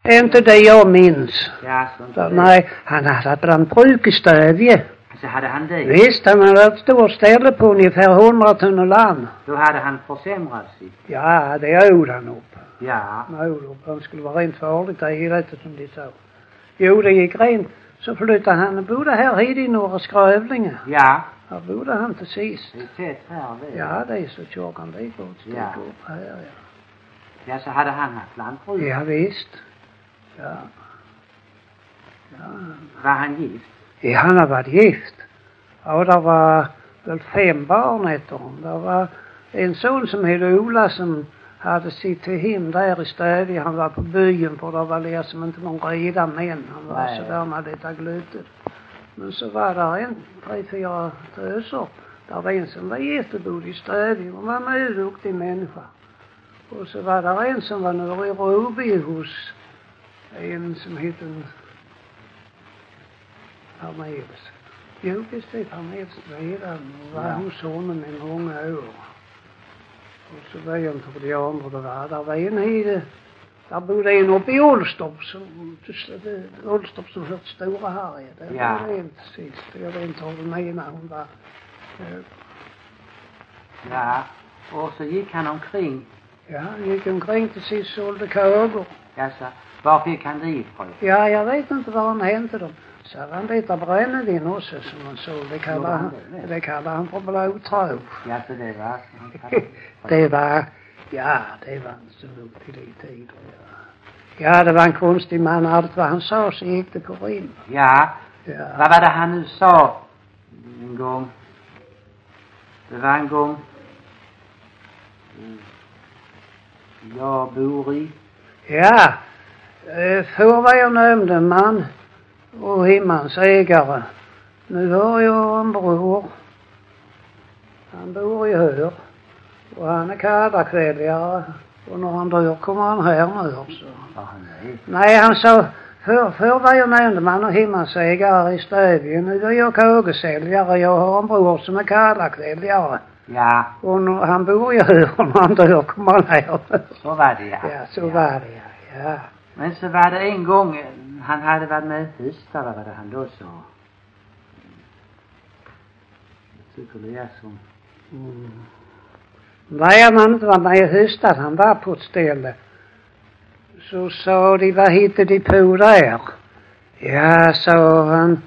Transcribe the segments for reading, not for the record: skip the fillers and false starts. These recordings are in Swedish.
Är inte det jag minns? Ja, så Nej, han hade brandbruk i Stödje. Så hade han det? Visst, han hade ett stort ställe på ungefär 100 tunnor land. Då hade han försämrat sig. Ja, det åd han upp. Ja. Han skulle vara rent farligt där i rättet som de sa. Jo, det gick rent. Så flyttade han, bodde här i Norra Skrövlinge. Ja. Här bodde han till sist. Det är sett här det. Ja, det är så tjockan det går att ja. upp här, ja. Ja, så hade han haft lantbruk. Ja, visst. Ja. Ja. Var han gift? Ja, han har varit gift. Ja, det var väl 5 barn efter honom. Det var en son som hette Ola som hade sitt till hem där i Stödje. Han var på byn för det var liksom inte någon reda män. Han var så där med lite glötet. Men så var det 3-4 töser. Där var en som var jättebod i Stödje. Hon var en duktig människa. Och så var det en som var nere i Råby hos en som hette Parnevs. Jo, visst är Parnevs redan. Och var hos honom i många år. Och så var jag inte för de andra det var. Där var en hide. Där bodde en uppe i Ålstorp som hört Stora Harry. Det var det inte sist. Jag vet inte vad den ena hon var. Ja, och så gick han omkring. Ja, han gick omkring till sist sålde kågor. Jaså, var fick han det ifrån? Ja, jag vet inte var han hämtade dem. Så han lite brännvin också som han såg. Det kallar han för blodtråd. Ja, så det var... det var inte så långt till det tid. Ja, det var en konstig man. Allt vad han sa så gick det på rim. Ja. Vad var det han nu sa en gång? Det var en gång... Jag bor i... Ja. Förr var jag nämndeman och himmans ägare. Nu har jag en bror. Han bor i Hör. Och han är kallakväljare. Och när han dör kommer han här nu också. Nej, han sa, förr var jag nämndeman och himmans ägare i Stödje. Nu är jag kågesäljare. Jag har en bror som är kallakväljare. Ja. Och när han bor i Hör och när han dör kommer han här. Så var det, ja. Ja, så var det, ja. Men så var det en gång han hade varit med i Ystad, vad var det han då sa? Jag tycker det är som... Nej, han hade inte varit med i Ystad. Han var på ett ställe. Så sa de, vad hittade de på där? Ja, sa han.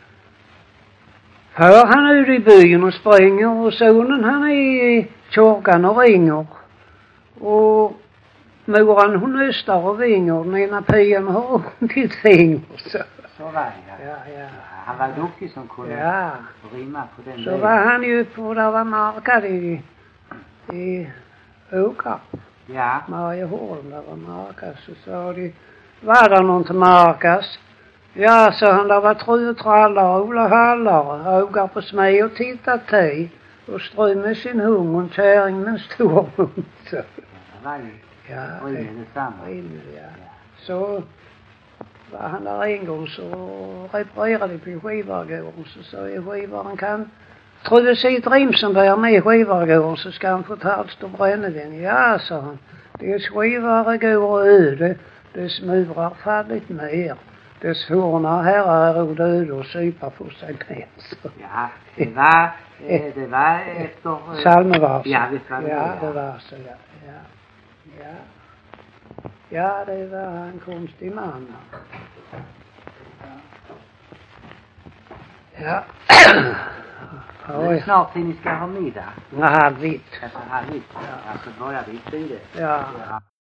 Hör han ut i byn och springer och sonen han är i kyrkan och ringer. Och moran hon nystar och vinger. Den ena pian har ditt finger. Så var det, ja. Han var duktig som kunde rimma på den. Så var han ju på där var markad i Åkarp. Ja. Marieholm där var markas. Så sa de, var det någon till markas? Ja, så han där var trutrallar, Ola Hallar, Ågar på smed och tittat till. Och ström med sin hung och en käring med en stor hund. Så. Ja, ja. Så var han där en gång så reparerade på skivargården. Så sa jag skivaren kan trodde sig ett rim som bär med skivargården så ska han få ett halvt och brännevin. Ja, sa han. Det är skivargård öde. Det smurar fallit ner. Dess forna herrar är död och sypa på sig ner. Ja, det var efter... Salmevars. Ja, visst var det. Ja, det var så, Ja, det var en konstig man. Ja. Det är snart till ni ska ha middag. Halvvitt. Alltså halvvitt. Ja. Alltså börjar vi tidigt. Ja.